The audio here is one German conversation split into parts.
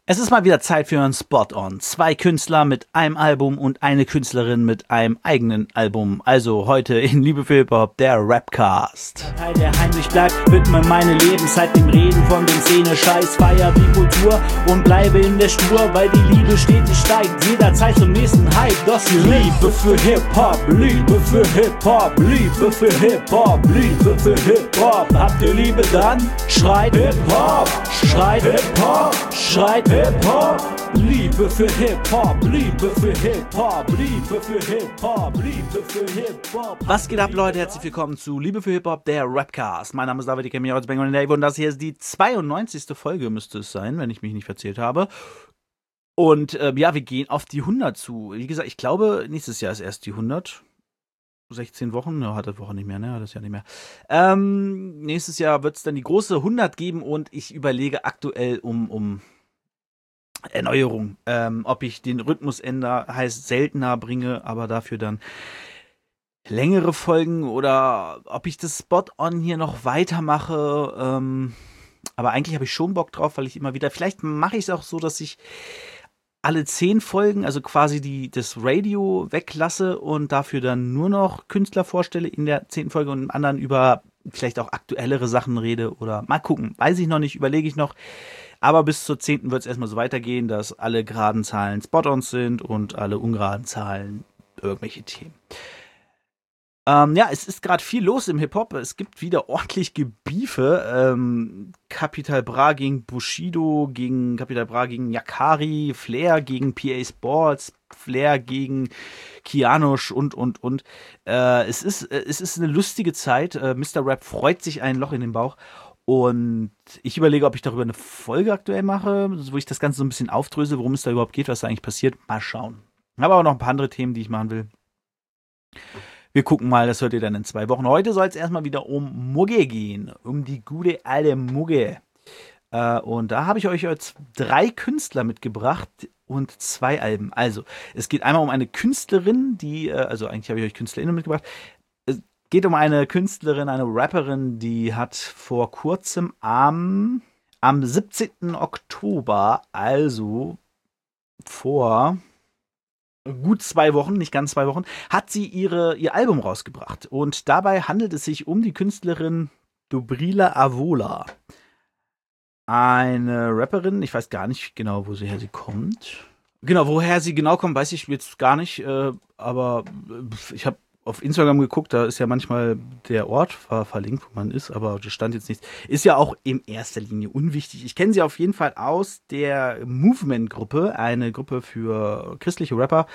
Es ist mal wieder Zeit für einen Spot-On. 2 Künstler mit einem Album und eine Künstlerin mit einem eigenen Album. Also heute in Liebe für Hip-Hop, der Rapcast. Teil, der heimlich bleibt, widme meine Lebenszeit dem Reden von dem Szene-Scheiß. Feier die Kultur und bleibe in der Spur, weil die Liebe stetig steigt. Jederzeit zum nächsten Hype. Das hier Liebe für Hip-Hop, Liebe für Hip-Hop, Liebe für Hip-Hop, Liebe für Hip-Hop. Habt ihr Liebe dann? Schreit Hip-Hop, schreit Hip-Hop, schreit Hip-Hop, Liebe für Hip-Hop, Liebe für Hip-Hop, Liebe für Hip-Hop, Liebe für Hip-Hop. Was geht ab, Leute? Herzlich willkommen zu Liebe für Hip-Hop, der Rapcast. Mein Name ist David, ich kenne mich aus Bangor Dave und das hier ist die 92. Folge, müsste es sein, wenn ich mich nicht verzählt habe. Und ja, wir gehen auf die 100 zu. Wie gesagt, ich glaube, nächstes Jahr ist erst die 100. 16 Wochen, ja, hat das Woche nicht mehr, ne? Hat das ja nicht mehr. Nächstes Jahr wird es dann die große 100 geben und ich überlege aktuell um Erneuerung. Ob ich den Rhythmus ändere, heißt seltener bringe, aber dafür dann längere Folgen oder ob ich das Spot-On hier noch weitermache. Aber eigentlich habe ich schon Bock drauf, weil ich immer wieder, vielleicht mache ich es auch so, dass ich alle 10 Folgen, also quasi das Radio weglasse und dafür dann nur noch Künstler vorstelle in der 10. Folge und im anderen über vielleicht auch aktuellere Sachen rede oder mal gucken. Weiß ich noch nicht, überlege ich noch. Aber bis zur 10. wird es erstmal so weitergehen, dass alle geraden Zahlen Spot-Ons sind und alle ungeraden Zahlen irgendwelche Themen. Ja, es ist gerade viel los im Hip-Hop. Es gibt wieder ordentlich Gebiefe. Capital Bra gegen Bushido, gegen Capital Bra gegen Yakari, Flair gegen PA Sports, Flair gegen Kianosch und. Es ist eine lustige Zeit. Mr. Rap freut sich ein Loch in den Bauch. Und ich überlege, ob ich darüber eine Folge aktuell mache, wo ich das Ganze so ein bisschen aufdröse, worum es da überhaupt geht, was da eigentlich passiert. Mal schauen. Ich habe aber noch ein paar andere Themen, die ich machen will. Wir gucken mal, das hört ihr dann in 2 Wochen. Heute soll es erstmal wieder um Mugge gehen, um die gute alte Mugge. Und da habe ich euch jetzt 3 Künstler mitgebracht und 2 Alben. Also, es geht einmal um eine Künstlerin, also eigentlich habe ich euch KünstlerInnen mitgebracht. Es geht um eine Künstlerin, eine Rapperin, die hat vor kurzem am 17. Oktober, also vor gut 2 Wochen, nicht ganz 2 Wochen, hat sie ihr Album rausgebracht. Und dabei handelt es sich um die Künstlerin Dobrila Avola. Eine Rapperin, ich weiß gar nicht genau, woher sie kommt. Genau, woher sie genau kommt, weiß ich jetzt gar nicht. Aber ich habe auf Instagram geguckt, da ist ja manchmal der Ort verlinkt, wo man ist, aber da stand jetzt nichts. Ist ja auch in erster Linie unwichtig. Ich kenne sie auf jeden Fall aus der Movement-Gruppe, eine Gruppe für christliche Rapper.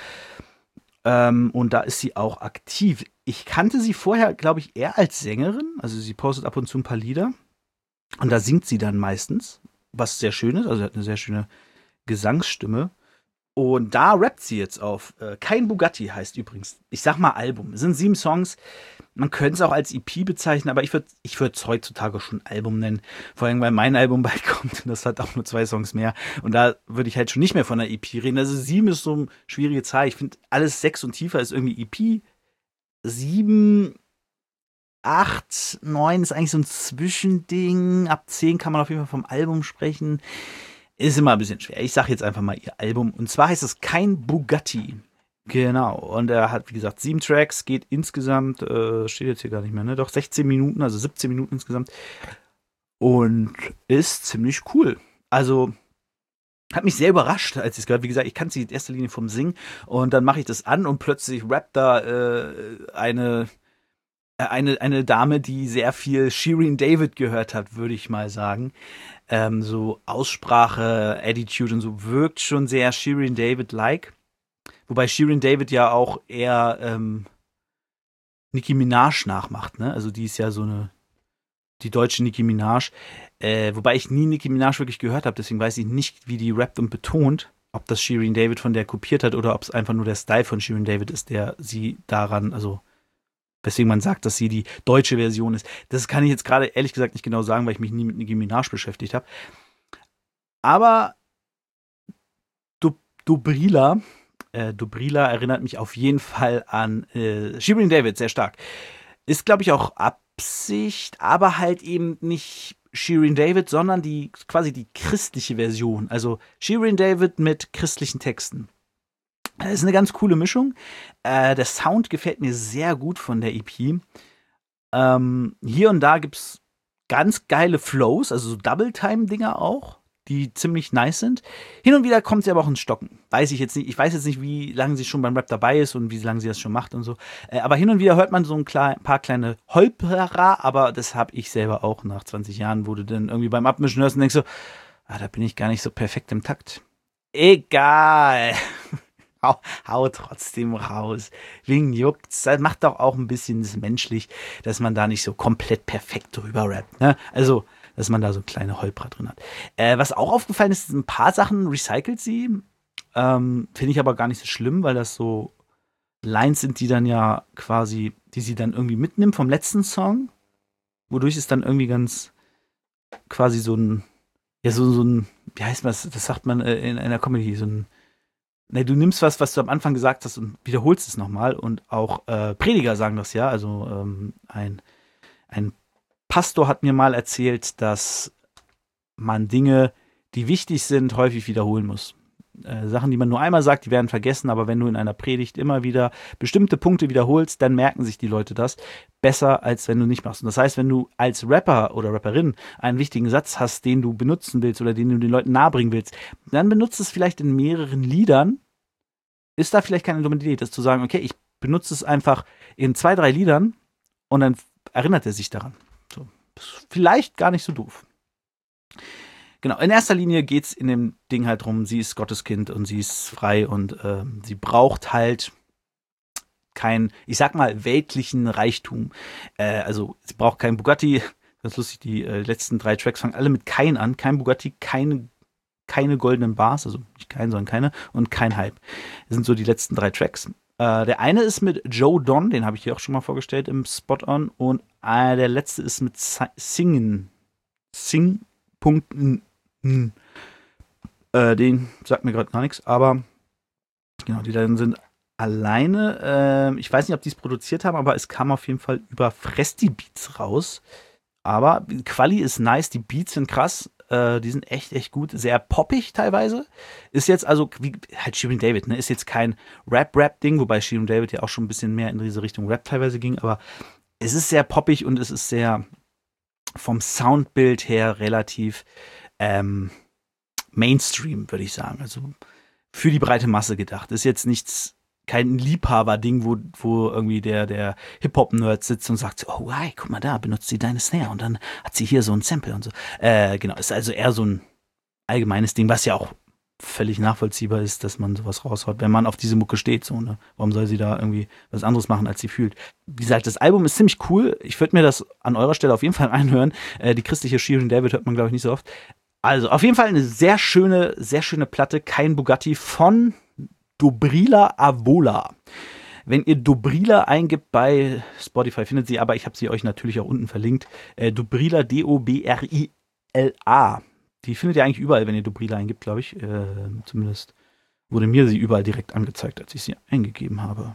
Und da ist sie auch aktiv. Ich kannte sie vorher, glaube ich, eher als Sängerin. Also sie postet ab und zu ein paar Lieder. Und da singt sie dann meistens, was sehr schön ist. Also sie hat eine sehr schöne Gesangsstimme. Und da rappt sie jetzt auf. Kein Bugatti heißt übrigens. Ich sag mal Album. Es sind 7 Songs. Man könnte es auch als EP bezeichnen, aber ich würd es heutzutage schon Album nennen. Vor allem, weil mein Album bald kommt und das hat auch nur 2 Songs mehr. Und da würde ich halt schon nicht mehr von einer EP reden. Also 7 ist so eine schwierige Zahl. Ich finde, alles 6 und tiefer ist irgendwie EP. 7, 8, 9 ist eigentlich so ein Zwischending. Ab 10 kann man auf jeden Fall vom Album sprechen. Ist immer ein bisschen schwer. Ich sage jetzt einfach mal ihr Album. Und zwar heißt es Kein Bugatti. Genau. Und er hat, wie gesagt, 7 Tracks. Geht insgesamt, steht jetzt hier gar nicht mehr, ne? Doch 16 Minuten, also 17 Minuten insgesamt. Und ist ziemlich cool. Also, hat mich sehr überrascht, als ich es gehört habe. Wie gesagt, ich kannte sie in erster Linie vom Singen. Und dann mache ich das an und plötzlich rappt da eine Dame, die sehr viel Shirin David gehört hat, würde ich mal sagen. So Aussprache, Attitude und so wirkt schon sehr Shirin David-like. Wobei Shirin David ja auch eher Nicki Minaj nachmacht, ne? Also die ist ja so die deutsche Nicki Minaj. Wobei ich nie Nicki Minaj wirklich gehört habe, deswegen weiß ich nicht, wie die rappt und betont, ob das Shirin David von der kopiert hat oder ob es einfach nur der Style von Shirin David ist, der sie daran, also weswegen man sagt, dass sie die deutsche Version ist. Das kann ich jetzt gerade ehrlich gesagt nicht genau sagen, weil ich mich nie mit Nicki Minaj beschäftigt habe. Aber Dobrila erinnert mich auf jeden Fall an Shirin David, sehr stark. Ist, glaube ich, auch Absicht, aber halt eben nicht Shirin David, sondern quasi die christliche Version. Also Shirin David mit christlichen Texten. Das ist eine ganz coole Mischung. Der Sound gefällt mir sehr gut von der EP. Hier und da gibt's ganz geile Flows, also so Double-Time-Dinger auch, die ziemlich nice sind. Hin und wieder kommt sie aber auch ins Stocken. Weiß ich jetzt nicht. Ich weiß jetzt nicht, wie lange sie schon beim Rap dabei ist und wie lange sie das schon macht und so. Aber hin und wieder hört man so ein paar kleine Holperer, aber das habe ich selber auch nach 20 Jahren, wo du dann irgendwie beim Abmischen hörst und denkst so, da bin ich gar nicht so perfekt im Takt. Egal. Hau trotzdem raus. Wegen juckt's. Das macht doch auch ein bisschen menschlich, dass man da nicht so komplett perfekt drüber rappt. Ne? Also, dass man da so kleine Holprer drin hat. Was auch aufgefallen ist, ein paar Sachen recycelt sie. Finde ich aber gar nicht so schlimm, weil das so Lines sind, die dann ja quasi, die sie dann irgendwie mitnimmt vom letzten Song. Wodurch es dann irgendwie ganz quasi so ein, ja, so ein, wie heißt das? Das sagt man in einer Comedy, so ein, ne, du nimmst was du am Anfang gesagt hast und wiederholst es nochmal. Und auch Prediger sagen das ja. Also ein Pastor hat mir mal erzählt, dass man Dinge, die wichtig sind, häufig wiederholen muss. Sachen, die man nur einmal sagt, die werden vergessen, aber wenn du in einer Predigt immer wieder bestimmte Punkte wiederholst, dann merken sich die Leute das besser, als wenn du nicht machst. Und das heißt, wenn du als Rapper oder Rapperin einen wichtigen Satz hast, den du benutzen willst oder den du den Leuten nahebringen willst, dann benutzt es vielleicht in mehreren Liedern. Ist da vielleicht keine dumme Idee, das zu sagen, okay, ich benutze es einfach in 2, 3 Liedern und dann erinnert er sich daran. So. Ist vielleicht gar nicht so doof. Genau, in erster Linie geht es in dem Ding halt drum, sie ist Gotteskind und sie ist frei und sie braucht halt keinen, ich sag mal, weltlichen Reichtum. Also sie braucht keinen Bugatti. Das ist lustig, die letzten 3 Tracks fangen alle mit kein an. Kein Bugatti, keine goldenen Bars, also nicht kein, sondern keine und kein Hype. Das sind so die letzten 3 Tracks. Der eine ist mit Joe Don, den habe ich hier auch schon mal vorgestellt im Spot-On und der letzte ist mit Sing. Den sagt mir gerade gar nichts, aber genau, die dann sind alleine. Ich weiß nicht, ob die es produziert haben, aber es kam auf jeden Fall über Fresti Beats raus. Aber Quali ist nice, die Beats sind krass, die sind echt gut, sehr poppig teilweise. Ist jetzt also, wie halt Shirin David, ne, ist jetzt kein Rap-Ding, wobei Shirin David ja auch schon ein bisschen mehr in diese Richtung Rap teilweise ging, aber es ist sehr poppig und es ist sehr vom Soundbild her relativ Mainstream, würde ich sagen. Also für die breite Masse gedacht. Ist jetzt kein Liebhaber-Ding, wo irgendwie der Hip-Hop-Nerd sitzt und sagt, oh, hey, guck mal da, benutzt sie deine Snare und dann hat sie hier so ein Sample und so. Genau, ist also eher so ein allgemeines Ding, was ja auch völlig nachvollziehbar ist, dass man sowas raushaut, wenn man auf diese Mucke steht. So, ne? Warum soll sie da irgendwie was anderes machen, als sie fühlt? Wie gesagt, das Album ist ziemlich cool. Ich würde mir das an eurer Stelle auf jeden Fall anhören. Die christliche Shirin David hört man, glaube ich, nicht so oft. Also, auf jeden Fall eine sehr schöne Platte. Kein Bugatti von Dobrila Avola. Wenn ihr Dobrila eingibt bei Spotify, findet sie, aber ich habe sie euch natürlich auch unten verlinkt. Dobrila, Dobrila. Die findet ihr eigentlich überall, wenn ihr Dobrila eingibt, glaube ich. Zumindest wurde mir sie überall direkt angezeigt, als ich sie eingegeben habe.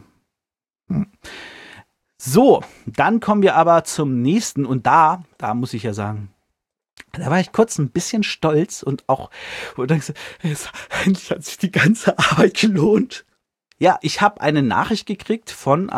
So, dann kommen wir aber zum nächsten. Und da muss ich ja sagen, da war ich kurz ein bisschen stolz und auch, wo du denkst, endlich hat sich die ganze Arbeit gelohnt. Ja, ich habe eine Nachricht gekriegt von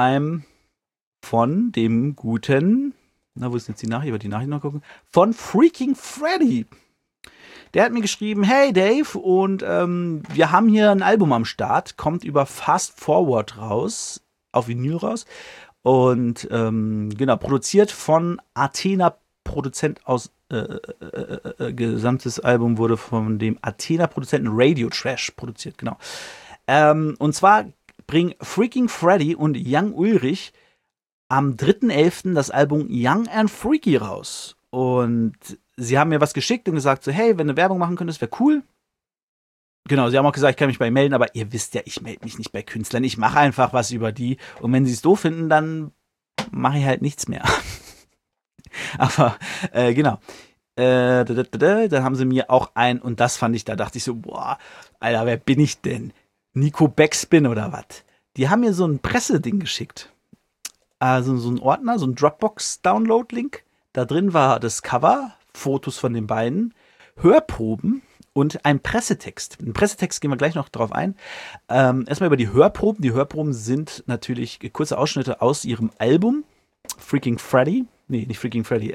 dem guten, wo ist jetzt die Nachricht? Ich werde die Nachricht noch gucken. Von Freaking Freddy. Der hat mir geschrieben, hey Dave, und wir haben hier ein Album am Start, kommt über Fast Forward raus, auf Vinyl raus. Und genau, produziert von Athena, Produzent aus gesamtes Album wurde von dem Athena-Produzenten Radio Trash produziert, genau. Und zwar bringen Freaking Freddy und Young Ulrich am 3.11. das Album Young and Freaky raus. Und sie haben mir was geschickt und gesagt so, hey, wenn du Werbung machen könntest, wäre cool. Genau, sie haben auch gesagt, ich kann mich bei ihnen melden, aber ihr wisst ja, ich melde mich nicht bei Künstlern. Ich mache einfach was über die. Und wenn sie es doof finden, dann mache ich halt nichts mehr. Aber genau. Dann haben sie mir auch und das fand ich, da dachte ich so, boah, Alter, wer bin ich denn? Nico Backspin oder was? Die haben mir so ein Presseding geschickt. Also so ein Ordner, so ein Dropbox-Download-Link. Da drin war das Cover Fotos von den beiden, Hörproben und ein Pressetext. Den Pressetext gehen wir gleich noch drauf ein. Erstmal über die Hörproben. Die Hörproben sind natürlich kurze Ausschnitte aus ihrem Album Freaking Freddy. Nee, nicht Freaking Freddy.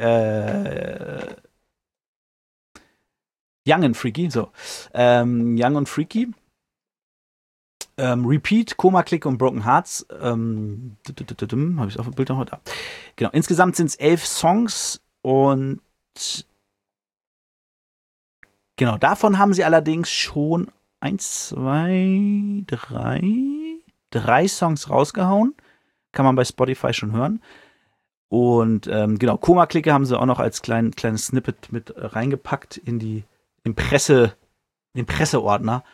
Young and Freaky. So. Young and Freaky. Repeat, Koma, Click und Broken Hearts. Habe ich auch ein Bild noch heute? Genau. Insgesamt sind es 11 Songs und genau, davon haben sie allerdings schon 3 Songs rausgehauen. Kann man bei Spotify schon hören. Und genau, Koma-Clique haben sie auch noch als kleines Snippet mit reingepackt in den Presseordner.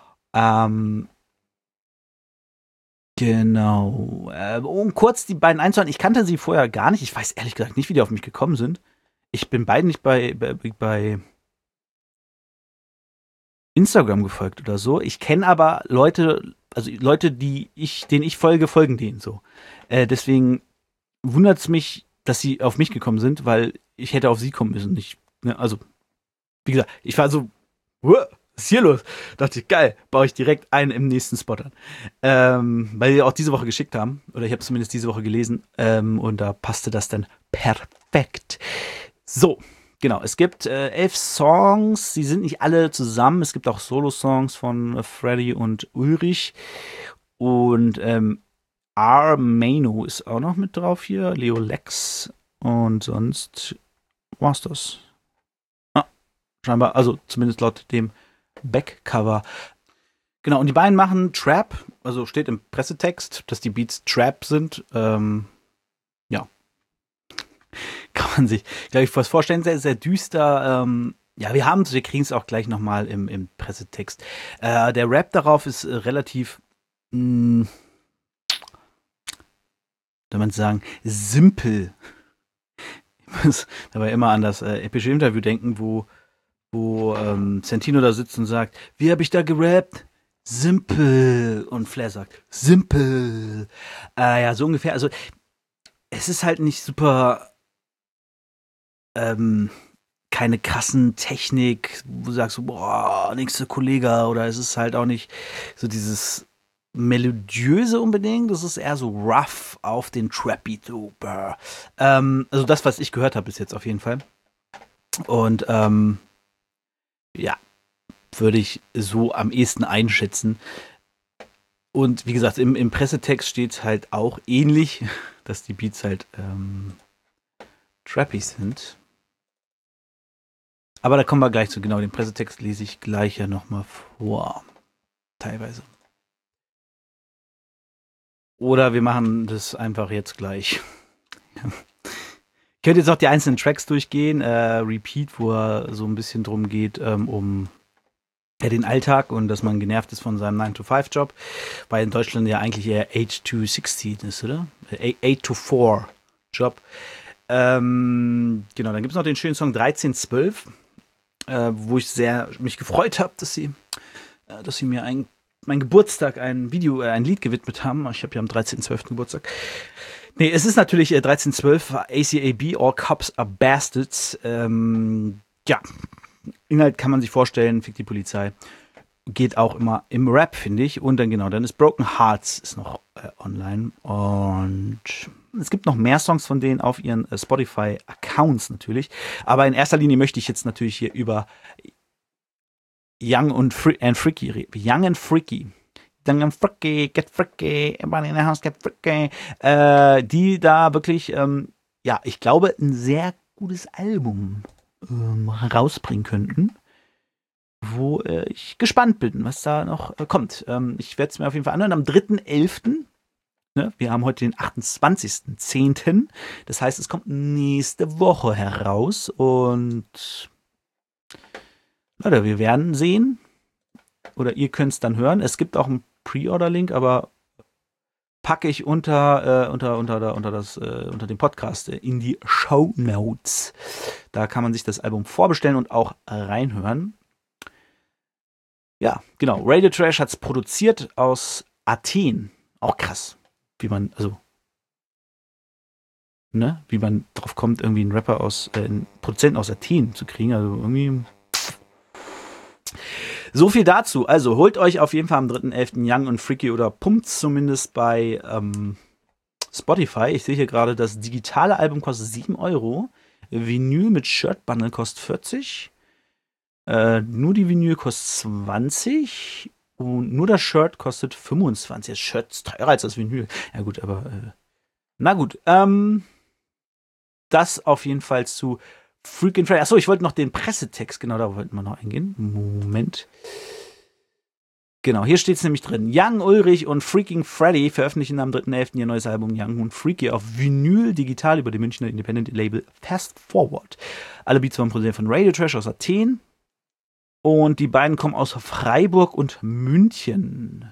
Genau. Um kurz die beiden einzuordnen, ich kannte sie vorher gar nicht. Ich weiß ehrlich gesagt nicht, wie die auf mich gekommen sind. Ich bin beiden nicht bei Instagram gefolgt oder so. Ich kenne aber Leute, denen ich folge, folgen denen so. Deswegen wundert es mich, dass sie auf mich gekommen sind, weil ich hätte auf sie kommen müssen. Also, wie gesagt, ich war so, was ist hier los? Dachte ich, geil, baue ich direkt einen im nächsten Spot an. Weil die auch diese Woche geschickt haben, oder ich habe zumindest diese Woche gelesen, und da passte das dann perfekt. So, genau, es gibt 11 Songs, sie sind nicht alle zusammen, es gibt auch Solo-Songs von Freddy und Ulrich und Mano ist auch noch mit drauf hier, Leo Lex und sonst war's das. Scheinbar, also zumindest laut dem Backcover. Genau, und die beiden machen Trap, also steht im Pressetext, dass die Beats Trap sind. Ja. Kann man sich, glaube ich, was vorstellen, sehr, sehr düster. Ja, wir kriegen es auch gleich nochmal im Pressetext. Der Rap darauf ist relativ, soll man sagen, simpel. Ich muss dabei immer an das epische Interview denken, wo Santino da sitzt und sagt, wie habe ich da gerappt? Simpel. Und Flair sagt, simpel. Ja, so ungefähr. Also, es ist halt nicht super, keine krassen Technik, wo du sagst, boah, nächste Kollege, oder es ist halt auch nicht so dieses melodiöse unbedingt, das ist eher so rough auf den Trappy. So, also das, was ich gehört habe bis jetzt auf jeden Fall. Und ja, würde ich so am ehesten einschätzen. Und wie gesagt, im Pressetext steht halt auch ähnlich, dass die Beats halt trappy sind. Aber da kommen wir gleich zu. Genau, den Pressetext lese ich gleich ja nochmal vor. Teilweise. Oder wir machen das einfach jetzt gleich. Ich könnte jetzt auch die einzelnen Tracks durchgehen. Repeat, wo er so ein bisschen drum geht, um den Alltag und dass man genervt ist von seinem 9-to-5-Job, weil in Deutschland ja eigentlich eher 8-to-16 ist, oder? 8-to-4-Job. Genau, dann gibt es noch den schönen Song 1312, wo ich sehr mich gefreut habe, dass sie mir mein Geburtstag ein Lied gewidmet haben. Ich habe ja am 13.12. Geburtstag. Nee, es ist natürlich 1312, ACAB, All Cops Are Bastards. Ja, Inhalt kann man sich vorstellen, fickt die Polizei. Geht auch immer im Rap, finde ich. Und dann ist Broken Hearts ist noch online. Und es gibt noch mehr Songs von denen auf ihren Spotify-Accounts natürlich. Aber in erster Linie möchte ich jetzt natürlich hier über Young and Freaky reden. Young and Freaky. Young and Freaky, get freaky, everybody in the house get freaky. Die da wirklich, ja, ich glaube, ein sehr gutes Album rausbringen könnten, wo ich gespannt bin, was da noch kommt. Ich werde es mir auf jeden Fall anhören. Am 3.11., ne, wir haben heute den 28.10., das heißt, es kommt nächste Woche heraus und Leute, wir werden sehen oder ihr könnt es dann hören. Es gibt auch einen Pre-Order-Link, aber packe ich unter dem Podcast in die Shownotes. Da kann man sich das Album vorbestellen und auch reinhören. Ja, genau. Radio Trash hat es produziert aus Athen. Auch krass. Wie man, also ne, wie man drauf kommt, irgendwie einen Rapper einen Produzenten aus Athen zu kriegen. Also irgendwie. So viel dazu. Also holt euch auf jeden Fall am 3.11. Young und Freaky oder pumpt zumindest bei Spotify. Ich sehe hier gerade, das digitale Album kostet 7 Euro. Vinyl mit Shirt-Bundle kostet 40. Nur die Vinyl kostet 20. Und nur das Shirt kostet 25. Das Shirt ist teurer als das Vinyl. Ja gut, aber na gut. Das auf jeden Fall zu Freaking Freddy. Achso, ich wollte noch den Pressetext, genau, da wollten wir noch eingehen. Moment. Genau, hier steht es nämlich drin. Young, Ulrich und Freaking Freddy veröffentlichen am 3.11. ihr neues Album Young und Freaky auf Vinyl digital über dem Münchner Independent-Label Fast Forward. Alle Beats waren produziert von Radio Trash aus Athen. Und die beiden kommen aus Freiburg und München.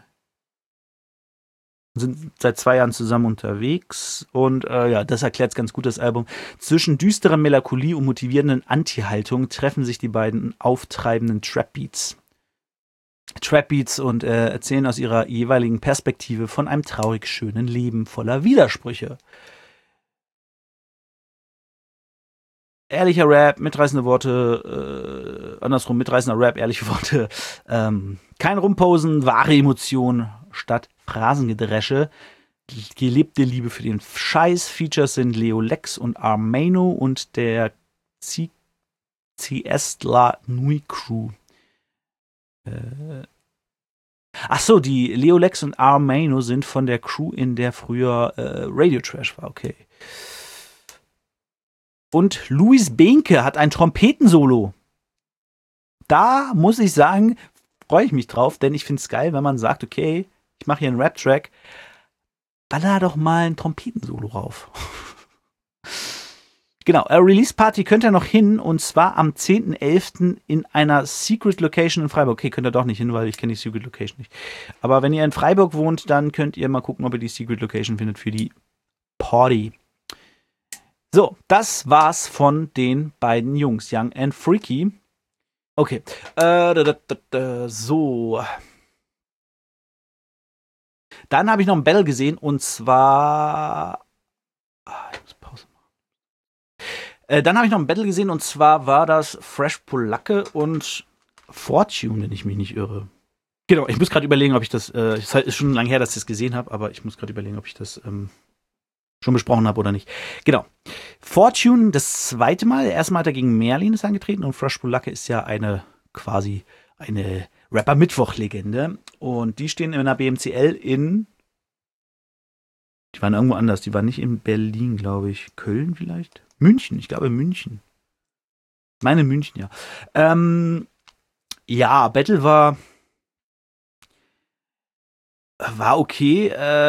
Sind seit 2 Jahren zusammen unterwegs. Und ja, das erklärt es ganz gut, das Album. Zwischen düsterer Melancholie und motivierenden Anti-Haltung treffen sich die beiden auftreibenden Trap-Beats. Und erzählen aus ihrer jeweiligen Perspektive von einem traurig schönen Leben voller Widersprüche. Ehrlicher Rap, mitreißende Worte, mitreißender Rap, ehrliche Worte, kein Rumposen, wahre Emotionen statt Phrasengedresche, gelebte Liebe für den Scheiß. Features sind Leo Lex und Armano und der CS La Nuit Crew. Achso, die Leo Lex und Armano sind von der Crew, in der früher Radio Trash war, okay. Und Luis Behnke hat ein Trompetensolo. Da muss ich sagen, freue ich mich drauf, denn ich finde es geil, wenn man sagt, okay, ich mache hier einen Rap-Track, baller doch mal ein Trompetensolo rauf. Genau, Release-Party könnt ihr noch hin, und zwar am 10.11. in einer Secret Location in Freiburg. Okay, könnt ihr doch nicht hin, weil ich kenne die Secret Location nicht. Aber wenn ihr in Freiburg wohnt, dann könnt ihr mal gucken, ob ihr die Secret Location findet für die Party. So, das war's von den beiden Jungs, Young and Freaky. Okay, so. Dann habe ich noch ein Battle gesehen, und zwar. Ich muss Pause machen. Dann habe ich noch ein Battle gesehen, und zwar war das Fresh Polacke und Fortune, wenn ich mich nicht irre. Genau, ich muss gerade überlegen, ob ich das. Es ist schon lange her, dass ich das gesehen habe, aber ich muss gerade überlegen, ob ich das schon besprochen habe oder nicht. Genau. Fortune das zweite Mal. Erstmal hat er gegen Merlin ist angetreten, und Fresh Polacke ist ja quasi eine Rapper-Mittwoch-Legende. Und die stehen in der BMCL die waren irgendwo anders. Die waren nicht in Berlin, glaube ich. Köln vielleicht? München, ich glaube München. Meine München, ja. Ja, Battle war okay.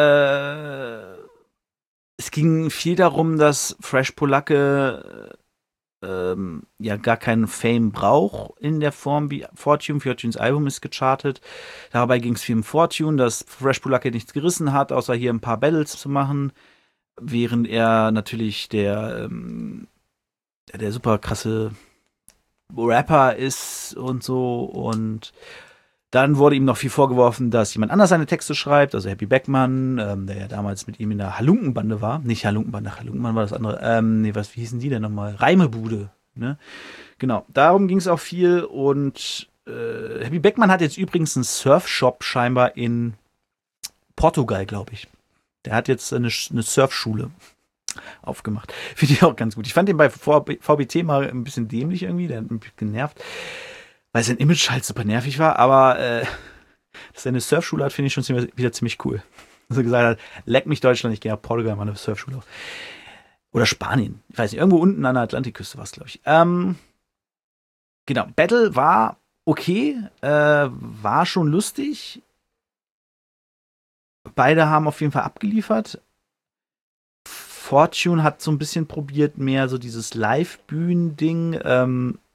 Es ging viel darum, dass Fresh Polacke ja gar keinen Fame braucht in der Form wie Fortune. Fortunes Album ist gechartet. Dabei ging es viel um Fortune, dass Fresh Polacke nichts gerissen hat, außer hier ein paar Battles zu machen, während er natürlich der super krasse Rapper ist und so. Und dann wurde ihm noch viel vorgeworfen, dass jemand anders seine Texte schreibt, also Happy Beckmann, der ja damals mit ihm in der Halunkenbande war. Nicht Halunkenbande, Halunkenbande war das andere. Wie hießen die denn nochmal? Reimebude, ne? Genau, darum ging es auch viel. Und Happy Beckmann hat jetzt übrigens einen Surfshop scheinbar in Portugal, glaube ich. Der hat jetzt eine Surfschule aufgemacht. Finde ich auch ganz gut. Ich fand den bei VBT mal ein bisschen dämlich irgendwie, der hat mich genervt, weil sein Image halt super nervig war, aber dass er eine Surfschule hat, finde ich schon wieder ziemlich cool. Dass er gesagt hat, leck mich Deutschland, ich gehe nach Portugal, mal eine Surfschule auf. Oder Spanien, ich weiß nicht, irgendwo unten an der Atlantikküste war es, glaube ich. Genau, Battle war okay, war schon lustig. Beide haben auf jeden Fall abgeliefert. Fortune hat so ein bisschen probiert, mehr so dieses Live-Bühnen-Ding,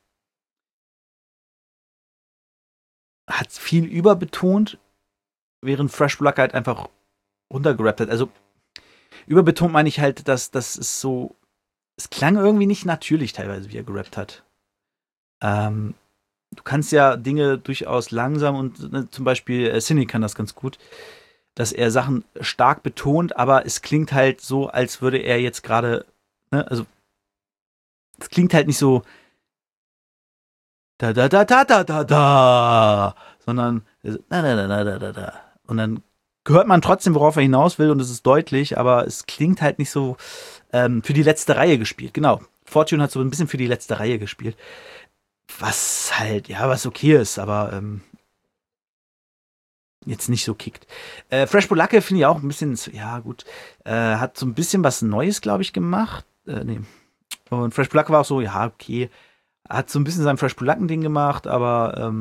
hat viel überbetont, während Fresh Polacke halt einfach runtergerappt hat. Also überbetont meine ich halt, dass das ist so, es klang irgendwie nicht natürlich teilweise, wie er gerappt hat. Du kannst ja Dinge durchaus langsam und zum Beispiel Cindy kann das ganz gut, dass er Sachen stark betont, aber es klingt halt so, als würde er jetzt gerade Ne? Also, es klingt halt nicht so da, da, da, da, da, da, da, sondern da, da, da, da, da, da, da. Und dann hört man trotzdem, worauf er hinaus will, und es ist deutlich, aber es klingt halt nicht so für die letzte Reihe gespielt. Genau. Fortune hat so ein bisschen für die letzte Reihe gespielt. Was halt, ja, was okay ist, aber jetzt nicht so kickt. Fresh Polacke finde ich auch ein bisschen, ja gut, hat so ein bisschen was Neues, glaube ich, gemacht. Nee. Und Fresh Polacke war auch so, ja, okay, hat so ein bisschen sein Fresh Polacken-Ding gemacht, aber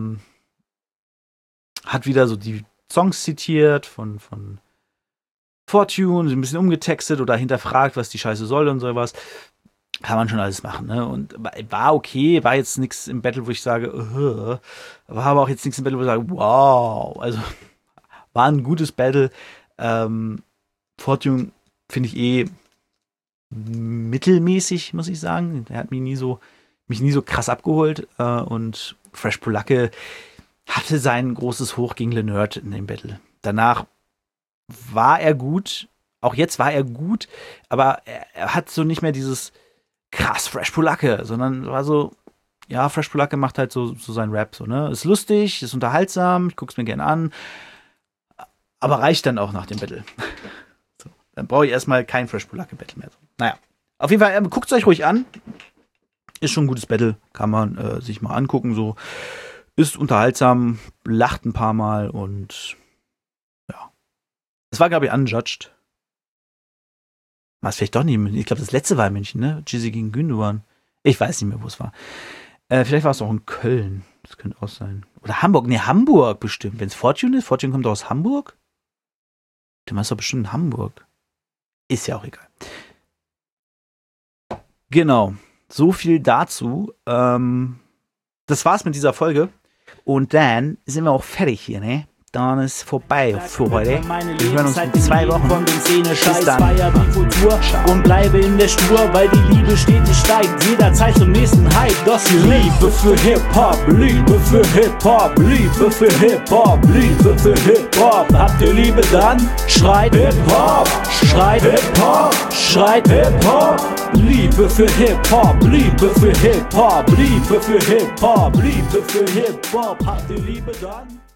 hat wieder so die Songs zitiert von Fortune, ein bisschen umgetextet oder hinterfragt, was die Scheiße soll und sowas. Kann man schon alles machen, ne? Und war okay, war jetzt nichts im Battle, wo ich sage, war aber auch jetzt nichts im Battle, wo ich sage, wow. Also war ein gutes Battle. Fortune finde ich mittelmäßig, muss ich sagen. Er hat mich nie so krass abgeholt. Und Fresh Polacke hatte sein großes Hoch gegen Lenerd in dem Battle. Danach war er gut. Auch jetzt war er gut, aber er hat so nicht mehr dieses krass Fresh Polacke, sondern war so, ja, Fresh Polacke macht halt so seinen Rap, so, ne? Ist lustig, ist unterhaltsam, ich guck's mir gerne an, aber reicht dann auch nach dem Battle. So, dann brauche ich erstmal kein Fresh Polacke Battle mehr. So. Naja, auf jeden Fall, guckt's euch ruhig an. Ist schon ein gutes Battle, kann man sich mal angucken, so. Ist unterhaltsam, lacht ein paar Mal und ja. Es war, glaube ich, unjudged. War es vielleicht doch nicht in München. Ich glaube, das letzte war in München, ne? Jizzy gegen Gündogan. Ich weiß nicht mehr, wo es war. Vielleicht war es auch in Köln. Das könnte auch sein. Oder Hamburg. Ne, Hamburg bestimmt. Wenn es Fortune ist, Fortune kommt aus Hamburg. Dann war es doch bestimmt in Hamburg. Ist ja auch egal. Genau. So viel dazu. Das war's mit dieser Folge. Und dann sind wir auch fertig hier, ne? Dann ist vorbei für heute. Wir hören uns in 2 Wochen. Von den Szene Bis Scheiß, dann. feier die Kultur und bleibe in der Spur, weil die Liebe stetig steigt. Jederzeit zum nächsten Hype. Das hier Liebe für Hip-Hop, Liebe für Hip-Hop, Liebe für Hip-Hop, Liebe für Hip-Hop. Habt ihr Liebe dann? Schreit Hip-Hop, schreit Hip-Hop, schreit Hip-Hop. Liebe für Hip-Hop, Liebe für Hip-Hop, Liebe für Hip-Hop, Liebe für Hip-Hop. Habt ihr Liebe dann?